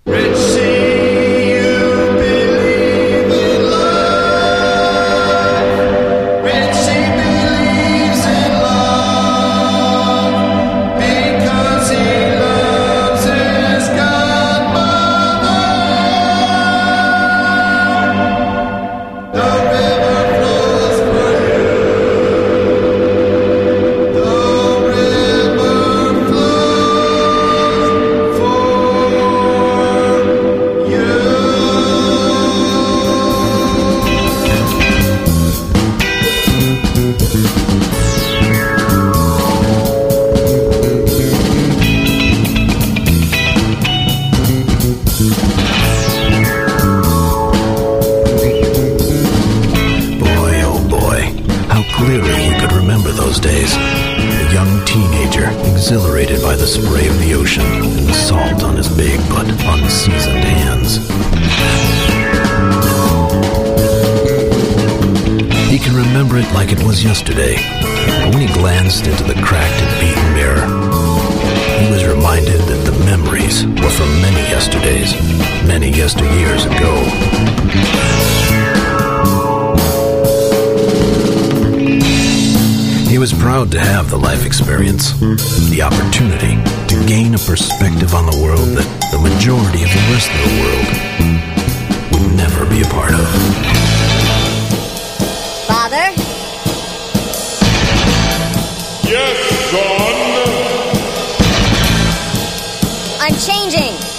Exhilarated by the spray of the ocean and the salt on his big but unseasoned hands. He can remember it like it was yesterday, but when he glanced into the cracked and beaten mirror, he was reminded that the memories were from many yesterdays, many yesteryears ago. He was proud to have the life experience, the opportunity to gain a perspective on the world that the majority of the rest of the world would never be a part of. Father? Yes, son? I'm changing.